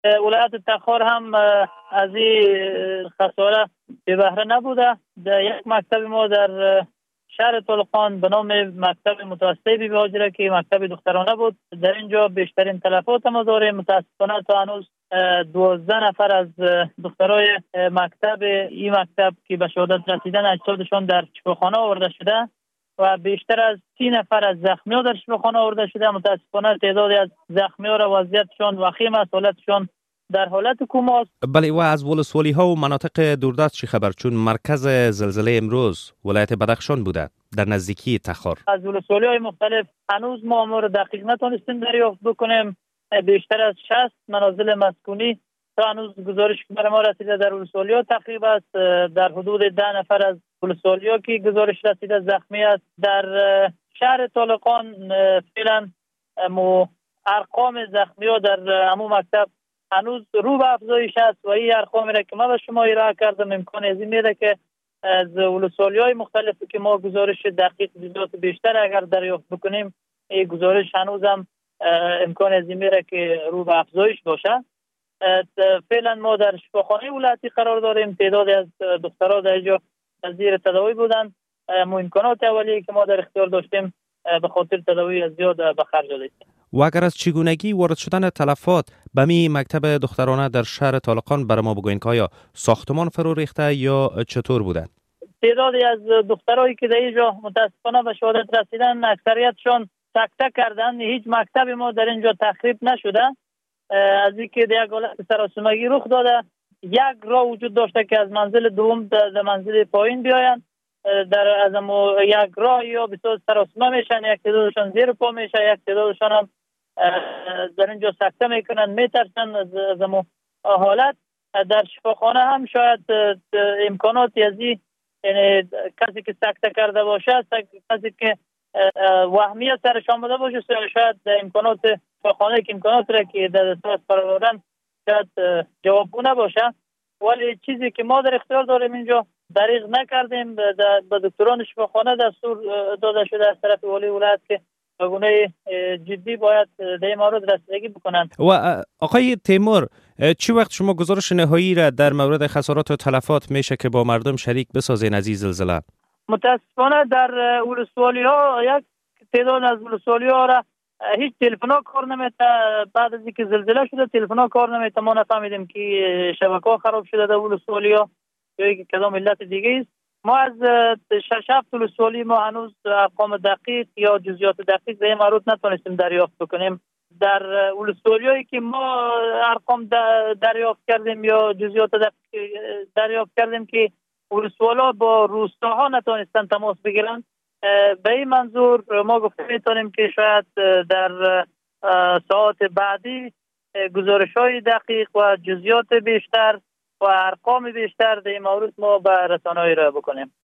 ولایت تخار هم از این خساره به بهره نبوده. در یک مکتب ما در شهر طلقان به نام مکتب متوسط بیبی هاجره که مکتب دخترانه بود، در اینجا بیشترین تلفات ما داریم. متاسفانه تا هنوز 12 نفر از دخترای این مکتب که به شهادت رسیدن اجسادشان در شفاخانه آورده شده و بیشتر از 30 نفر از زخمی‌ها در شفاخانه آورده شده. متاسفانه تعدادی از زخمی‌ها را وضعیتشان وخیم است، حالتشان در حالت کوماست. بله، و از ولسوالی ها و مناطق دوردست چی خبر؟ چون مرکز زلزله امروز ولایت بدخشان بوده در نزدیکی تخار. از ولسوالی های مختلف هنوز ما امور دقیق نتونستیم دریافت بکنیم. بیشتر از 60 منازل مسکونی تا هنوز گزارش که برای ما رسیده در ولسوالی ها تخریب است. در حدود 10 نفر از ولسوالی ها که گزارش رسیده زخمی است. در شهر طالقان فعلا ارقام زخمی ها در همون مکتب هنوز رو به افزایش است و این ارقامی را که ما به شما ارائه کردم امکان از این میده که از ولسوالی های مختلفی که ما گزارش دقیق جزئیات بیشتر اگر دریافت بکنیم، این گزارش هنوز هم امکان از این میره که رو به افزایش باشه. فعلا ما در شفاخانه ولایتی قرار داریم. تعدادی از دخترها در اینجا زیر تداوی بودند. امکانات اولیه که ما در اختیار داشتیم به خاطر تداوی زیاد به خرج دادیم. و اگر از چگونگی وارد شدن تلفات به می مکتب دخترانه در شهر طالقان برای ما بگوین که آیا ساختمان فرو ریخته یا چطور بوده؟ تعدادی از دخترایی که در اینجا متاسفانه به شهادت رسیدن اکثریتشان سکته کردن. هیچ مکتب ما در اینجا تخریب نشده. از اینکه در یک حالت سراسیمگی رخ داده، یک راه وجود داشته که از منزل دوم در منزل پایین بیاین. در از یک راه یا بسیار سراسیمه میشن، یک تعدادشان زیر پا میشه، یک تعدادشان هم در اینجا سکته میکنن، میترسن از حالت. در شفاخانه هم شاید امکاناتی از این، یعنی کسی که سکته کرده باشه، کسی که وهمی سرش آمده باشه، شاید امکانات شفاخانه که امکانات را که در دست قرار دادن شاید جوابگو نباشه. ولی چیزی که ما در اختیار داریم اینجا دریغ نکردیم. به دکتران شفاخانه دستور داده شده از طرف والی ولایت که به گونه جدی باید در این مورد رسیدگی بکنن. و آقای تیمور، چی وقت شما گزارش نهایی را در مورد خسارات و تلفات میشه که با مردم شریک بسازین از این زلزله؟ متاسفانه در ولسوالی ها یک تعداد از ولسوالی ها را هیچ تلفن‌ها کار نمیته. بعد از اینکه زلزله شده تلفن‌ها کار نمیته. ما نفهمیدیم که شبکه‌ها خراب شده در ولسوالی ها یا که کدام علت دیگه است. ما از 6-7 ولسوالی ما هنوز ارقام دقیق یا جزئیات دقیق در این مورد نتونستیم دریافت بکنیم. در ولسوالی‌هایی که ما ارقام دریافت کردیم یا جزئیات دقیق دریافت کردیم که ولسوالا با روستاها نتونستن تماس بگیرن، به این منظور ما گفته میتونیم که شاید در ساعات بعدی گزارش‌های دقیق و جزئیات بیشتر و ارقام بیشتر در این مورد ما به رسانه‌های ارائه بکنیم.